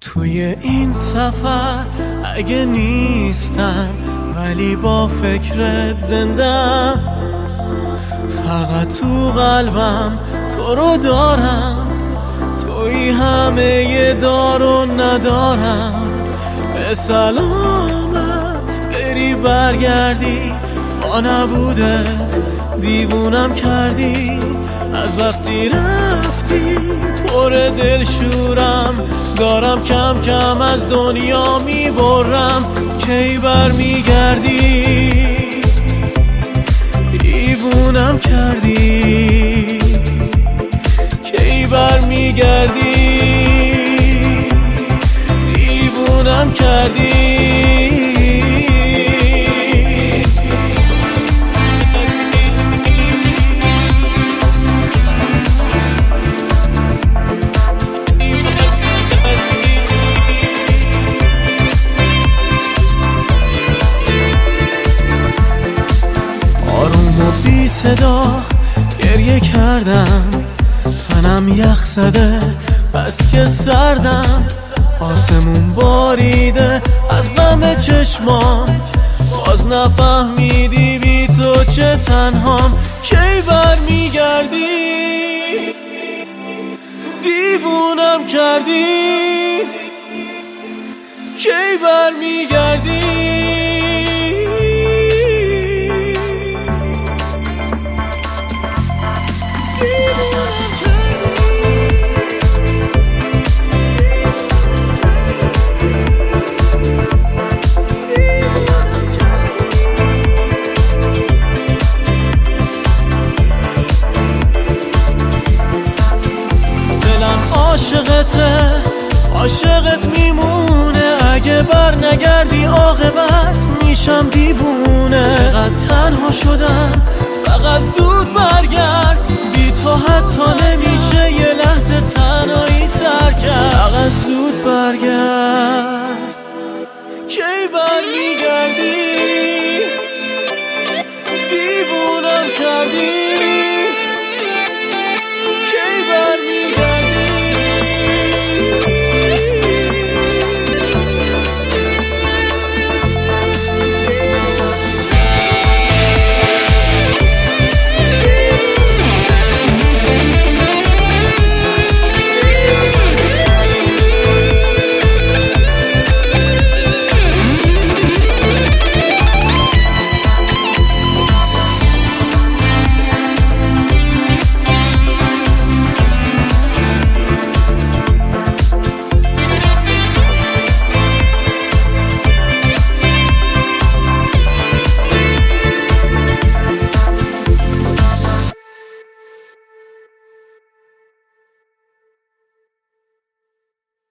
توی این سفر اگه نیستم ولی با فکرت زندم، فقط تو قلبم تو رو دارم، توی همه دار و ندارم. به سلامت بری برگردی، با نبودت دیوونم کردی. از وقتی رفتی پر دلشورم، دارم کم کم از دنیا میبرم. کی برمیگردی؟ دیوونم کردی. کی برمیگردی؟ دیوونم کردی. آروم و بی صدا گریه کردم، تنم یخ زده بس که سردم. آسمون باریده از غم چشمام، باز نفهمیدی بی تو چه تنهام. کی برمیگردی؟ دیوونم کردی. کی برمیگردی؟ عاشقت میمونه، اگه بر نگردی عاقبت میشم دیوونه. چقدر تنها شدم، فقط زود برگرد، بی تو حتی نمیشه یه لحظه تنهایی سر کرد. فقط زود برگرد.